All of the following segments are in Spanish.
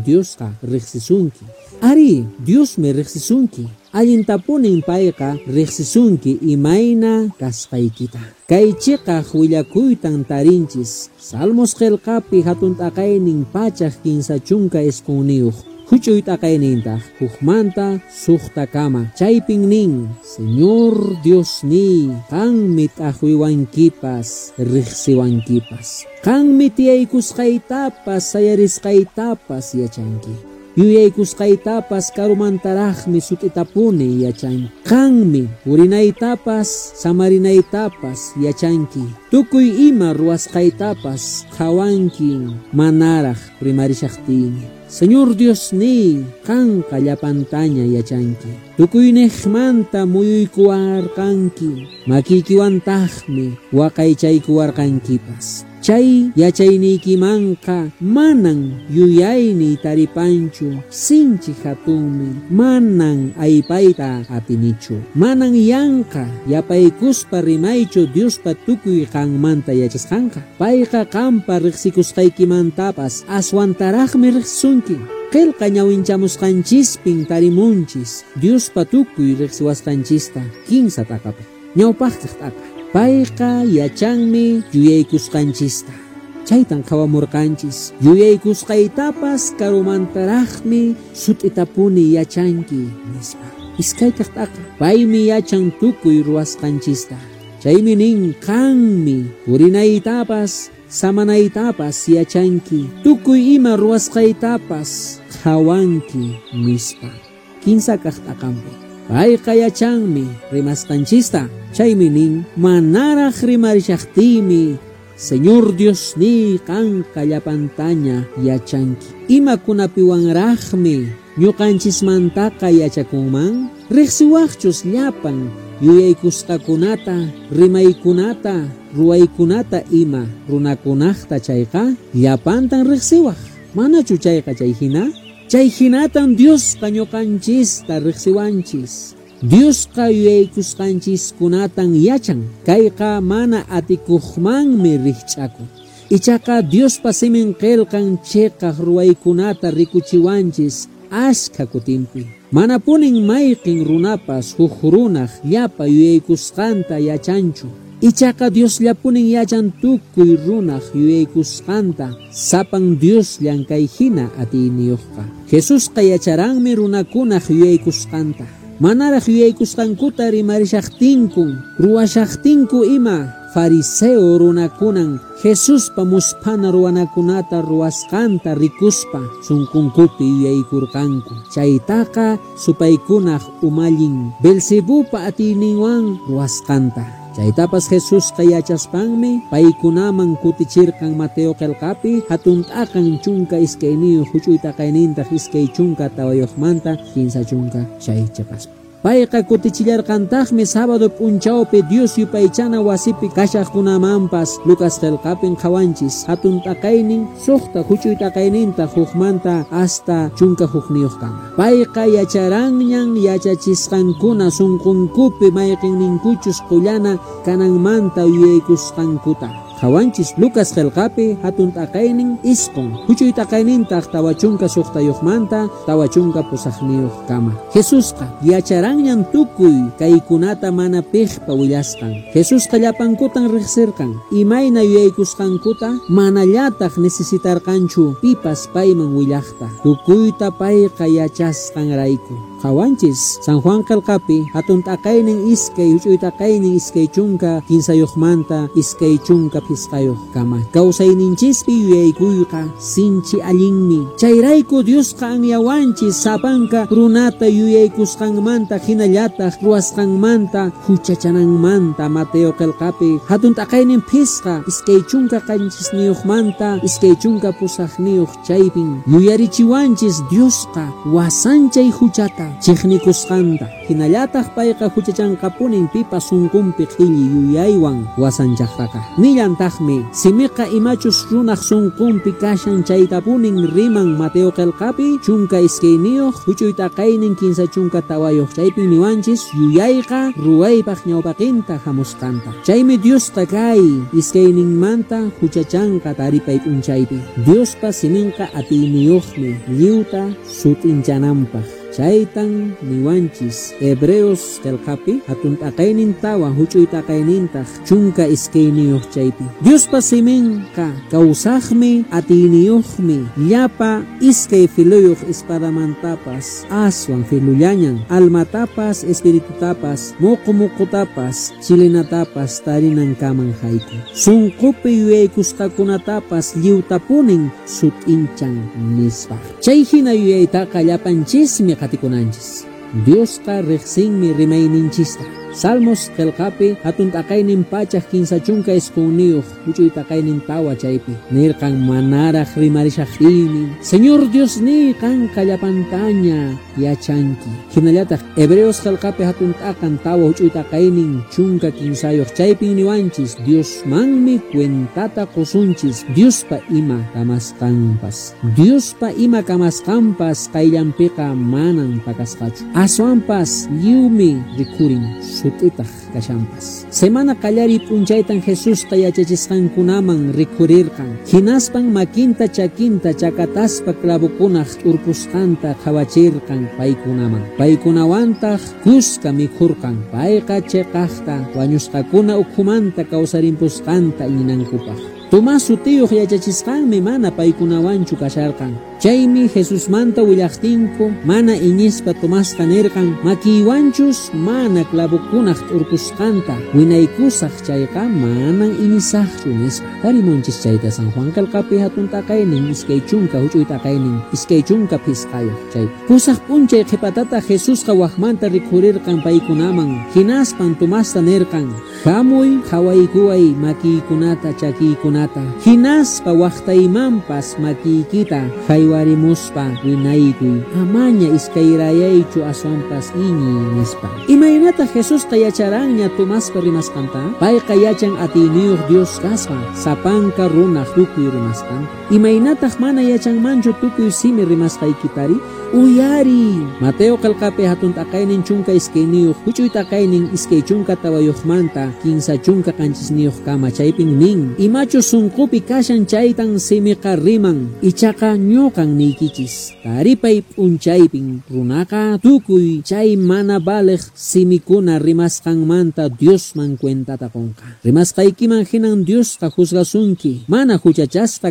Diosqa riqsisunki. Ari, Dios me riqsisunki. Allintapunin payqa riqsisunki imayna kasqaykita. Kaychiqa willakuytan tarinchis. Salmos qillqapi hatun t'aqaynin pachaq kinsa chunka isqunniyuq. Huch'uy t'aqaynintaq hukmanta suqtakama. Chaypin nin, Señor Dios ni, qanmi t'aqwiwankipas, riqsiwankipas. Qanmi tiyaykusqaytapas, sayarisqaytapas yachanki. Yuyaykusqaytapas karumantaraqmi sut'itapuni yachanki. Qanmi purinaytapas, samarinaytapas yachanki. Tukuy ima ruwasqaytapas qhawanki manaraq primarishaqtini. Señor Dios ni, qanqa llapantaña yachanki. Tukuynejmanta muyuykuwarqanki, makiykiwantaqmi waqaychaykuwarqankipas. Chay yachaynikimanqa manan yuyayni taripanchu, sinchi hatunmi manan aypayta atinichu. Manan yanqa yapaykuspa rimaychu Diospa tukuy qanmanta yachasqanqa. Payqa qampa riqsikusqaykimantapas aswantaraqmi riqsisunki. Qillqa ñawinchamusqanchispin tarimunchis Diospa tukuy riqsiwasqanchista kinsa t'aqapi. Ñawpaqtiq t'aqa. Payqa yachanmi yuyaykusqanchista. Chaytan qhawamurqanchis. Yuyaykusqaytapas karumantaraqmi sut'itapuni yachanki nispa. Iskaytaq t'aqa. Paymi yachan tukuy ruwasqanchista. Chaymi nin qanmi purinaytapas, samanaytapas yachanki. Tukuy ima ruwasqaytapas qhawanki nispa. Kinsa kaq t'aqampi. Payqa yachanmi rimasqanchista. Chaymi nin manaraq rimarishaqtimi Señor Dios ni qanqa llapantaña yachanki. Imakunapiwanraqmi ñuqanchismantaqa yachakunman? Riqsiwaqchus llapan yuyaykusqakunata, rimaykunata, ruwaykunata ima runakunaqta chayqa llapantan riqsiwaq. Manachu chayqa chayhina? Chayhinatan Diosqa ñuqanchista riqsiwanchis. Diosqa yuyaykusqanchiskunatan yachan. Kayqa mana atikuqmanmi riqch'aku. Ichaqa Diospa simin qillqan chiqaq ruwaykunata rikuchiwanchis ashka kutimpi. Mana punin mayqin runapas huk runaq llapa yuyaykusqanta yachanchu. Ichaqa Diosllapunin yachan tukuy runaq yuyaykusqanta sapan Dios llankayhina atiniyuqqa. Jesusqa yacharanmi runakunaq yuyaykusqanta. Manaraq yuyaykusqankuta rimarishaqtinkun, ruwashaqtinku ima fariseo runakunan Jesuspa muspana ruwanakunata ruwasqanta rikuspa sunqunkupi yuyaykurqanku. Chaytaqa supaykunaq umallin Belzebupa atiyninwan ruwasqanta. Chaytapas Jesus yachaspanmi paykunaman kutichirqan Mateo qillqapi hatun t'aqan chunka iskayniyu huch'uy t'aqaynintaq iskay chunka tawayuqmanta kinsa chunka chay chapaspa. Payqa kutichillarqantaqmi sábado p'unchawpi Dios yupaychana wasipi kashaqkunamanpas Lucas qillqapin qhawanchis hatun t'aqaynin suqta huch'uy t'aqaynintaq hukmanta hasta chunka hukniyuqkama. Payqa yacharanñan yachachisqankuna sunqunkupi mayqinninkuchus qullana kananmanta yuyaykusqankuta. Qhawanchis Lucas qillqapi hatun t'aqaynin isqun huch'uy t'aqaynintaq tawa chunka suqtayuqmanta tawa chunka pusaqniyuqkama. Jesusqa yacharanñan tukuy kaykunata mana piqpa willasqan. Jesusqa llapankutan riqsirqan. Imayna yuyaykusqankuta manallataq necesitarqanchu pipas payman willaqta. Tukuyta payqa yachasqanrayku. Qhawanchis San Juan qillqapi hatun t'aqaynin iskay huch'uy t'aqaynin iskay chunka kinsayuqmanta iskay chunka pisqayuqkama. Kawsayninchispi yuyaykuyqa sinchi allinmi. Chayrayku Diosqa anyawanchis sapanka runata yuyaykusqanmanta hinallataq ruwasqanmanta huchachananmanta. Mateo qillqapi hatun t'aqaynin pisqa iskay chunka qanchisniyuqmanta iskay chunka pusaqniyuq chaypin yuyarichiwanchis Diosqa wasanchay huchata chiqnikusqanta hinallataq payqa huchachanqapunin pipa sunqunpi qhilli yuyaywan wasanchaqtaqa nillantaqmi simiqa imachus runaq sunqunpi kashan chaytapunin riman Mateo qelqapi chunka iskeyniyuq huch'uytaqaynin kinsa chunka tawayuq chaypin niwanchis yuyayqa ruwaypaq ñawpaqinta hamusqanta chaymi Diosqa kay iskeyninmanta huchachanqa taripay p'unchaypi Diospa siminqa atiyniyuqmi lliwta sut'inchananpaq chaytan niwanchis Hebreos qelqapi hatun t'aqaynin tawa huch'uy t'aqaynintaq chunka iskeyniyuq chaypi Diospa siminqa kawsaqmi atiyniyuqmi llapa iskay filuyuq espadamantapas aswan filullañan almatapas espiritutapas muqutapas chilinatapas tarinan kaman hayku sunqupi yuyaykusqakunatapas lliwtapunin sut'inchan nispaq chay hina yuyaytaqa llapanchismi qatikunanchis Diosqa riqsinmi rimayninchista Salmos qelqapi hatun t'aqaynin pachaq kinsa chunka isqunniyuq huch'uy t'aqaynin tawa chaypi nirqan manaraq rimarishaqtiymi Señor Dios ni qanqa llapantaña yachanki hinallataq Hebreos qelqapi hatun t'aqan tawa huch'uy t'aqaynin chunka kinsayuq chaypin niwanchis Dios manmi cuentata qusunchis Diospa ima kamasqanpas qayllanpiqa manan pakasqachu aswanpas lliwmi rikurin sut'itaq kashanpas semana qallari p'unchaytan Jesusqa yachachisqankunaman rikurirqan hinaspan makinta chakinta chakataspa clavukunaq t'urpusqanta qhawachirqan paykunawantaq kuska mikhurqan payqa chiqaqta wañusqakuna ukhumanta kawsarimpusqanta iñinankupaq Tomás sutiyuq yachachisqanmi mana paykunawanchu kasharqan chaymi Jesusmanta willaqtinku mana iñispa Tomasqa nirqan makiywanchus mana clavukunaq t'urpusqanta winaykusaq chayqa manan iñisaqchu nisqa tarimunchis chayta San Juan qelqapi hatun t'aqaynin iskay chunka huch'uy t'aqaynin iskay chunka phisqayuq chay pusaq p'unchay qhipatata Jesusqa waqmanta rikhurirqan paykunaman hinaspan Tomasta nirqan hamuy qhawaykuway makiykunata chakiykunata hinaspa waqtaymanpas makiykita haywarimuspa winaykuy amaña iskayrayaychu aswanpas iñi nispa imaynata Jesusqa yacharanña Tomaspa rimasqanta payqa yachan atiyniyuq Dios kaspa sapanka runaq tukuy rimasqanta imaynataq mana yachanmanchu tukuy simi rimasqaykitari uyari Mateo qelqapi hatun t'aqaynin chunka iskeyniyuq huch'uy t'aqaynin iskay chunka tawayuqmanta kinsa chunka qanchisniyuq kama chaypin nin imachu sunqupi kashan chaytan simiqa riman ichaqa ñuqan niykichis taripay p'unchaypin runaqa tukuy chay mana baliq simikuna rimasqanmanta Diosman cuentata qunqa rimasqaykiman hinan Diosqa juzgasunki mana huchachasqa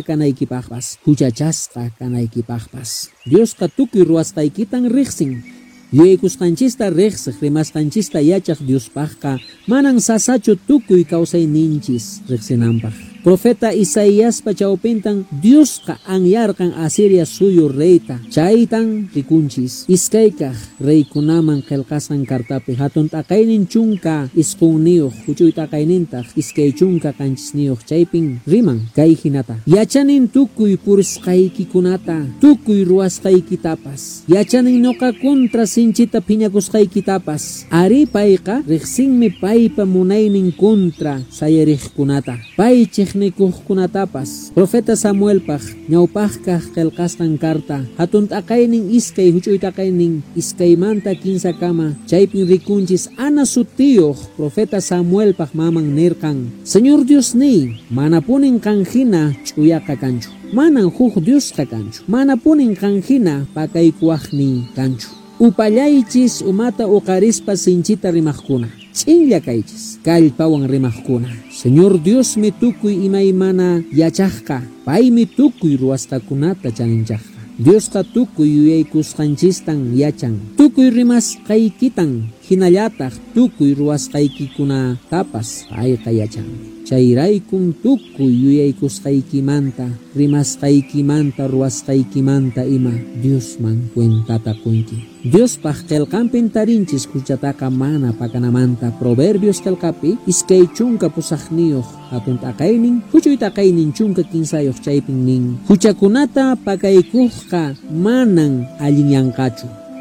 kanaykipaqpas Diosqa tukuy ruwasqaykitan riqsin yuyaykusqanchista riqsiq rimasqanchista yachaq Diospaqqa manan sasachu tukuy kawsayninchis riqsinanpaq Profeta Isaíaspa chawpintan Diosqa anyarqan Asiria suyu reyta chaytan rikunchis iskaykaq reykunaman qelqasqan kartapi hatun t'aqaynin chunka isqunniyuq huch'uy t'aqaynintaq iskay chunka qanchisniyuq chaypin riman kay hinata yachanin tukuy purisqaykikunata tukuy ruwasqaykitapas yachanin ñuqa kontra sinchita phiñakusqaykitapas ari payqa riqsinmi paypa munaynin kontra sayariqkunata pay chiqnikuqkunatapas Profeta Samuelpaq ñawpaqkaq qelqasqan karta hatun t'aqaynin iskay huch'uy t'aqaynin iskaymanta kinsa kama chaypin rikunchis ana sutiyuq Profeta Samuelpaq maman nirqan Señor Dios ni mana punin qanhina ch'uyaqa kanchu manan huk Diosqa kanchu mana punin qanhina pakaykuwaqni kanchu upallaychis umata uqarispa sinchita rimaqkuna ch'inlla kaychis kallpawan rimaqkuna Señor Dios mi tukuy imaymana yachaqqa paymi tukuy ruwasqakunata chaninchaqqa Diosqa tukuy yuyaykusqanchistan yachan tukuy rimasqaykitan hinallataq tukuy ruwasqaykikunatapas payqa yachan chayraykum tukuy yuyaykusqaykimanta rimasqaykimanta ruwasqaykimanta ima Diosman cuentata qunki Diospaq qelqanpin tarinchis huchataqa mana pakanamanta Proverbios qelqapi iskay chunka pusaqniyuq hatun t'aqaynin huch'uy t'aqaynin chunka kinsayuq chaypin nin huchakunata pakaykuqqa manan allinyanqachu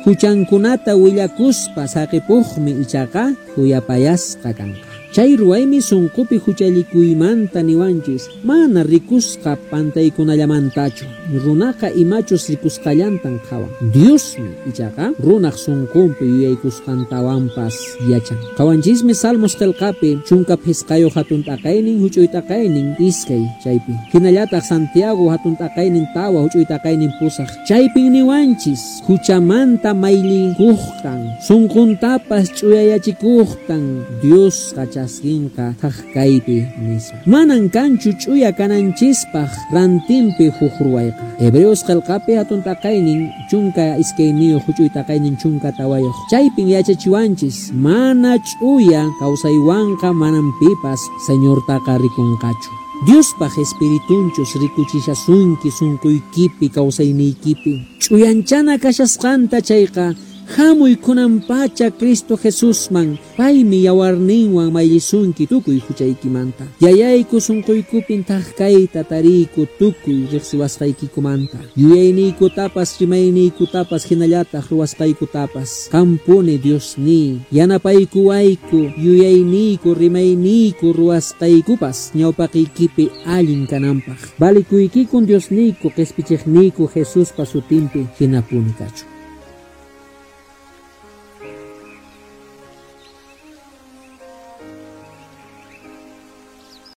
huchankunata willakuspa saqipuqmi ichaqa huyapayasqa kanqa. Chay ruwaymi sunqupi huchalikuymanta niwanchis, mana rikusqa pantaykunallamantachu. Runaqa imachus rikusqallantan qawan. Diosmi ichaqa runaq sunqunpi yuyaykusqantawanpas yachan. Qawanchismi Salmos qillqapi chunka pisqayo hatun t'aqaynin huch'uy t'aqaynin iskay chaypi. Hinallataq Santiago hatun t'aqaynin tawa huch'uy t'aqaynin pusaq. Chaypin niwanchis huchamanta maylikuqtan, sunquntapas ch'uyayachikuqtan Dios qachaskinqa thaqkaypi nispa. Manan kanchu ch'uya kananchispaq rantinpi huq ruwayqa. Hebreos qillqapi hatun t'aqaynin chunka iskayniyo huch'uy t'aqaynin chunka tawayuq. Chaypin yachachiwanchis mana ch'uya kawsaywanqa manan pipas Señortaqa rikunqachu. Diospaq espiritunchus rikuchishasunki sunquykipi kawsayniykipi. Ch'uyanchana kashasqanta chayqa hamuykunanpacha Cristo Jesusman paymi yawarninwan maylisunki tukuy huchaykimanta. Yayayku sunquykupin thaqkayta tariyku tukuy riqsiwasqaykikumanta. Yuyayniyikutapas rimayniykutapas hinallataq ruwasqaykutapas qampuni Diosni yanapaykuwayku yuyayniyku rimayniyku ruwasqaykupas ñawpaqiykipi allin kananpaq. Valikuykikun Diosniyku q'ispichiqniyku Jesuspa sutinpi hinapuni kachu.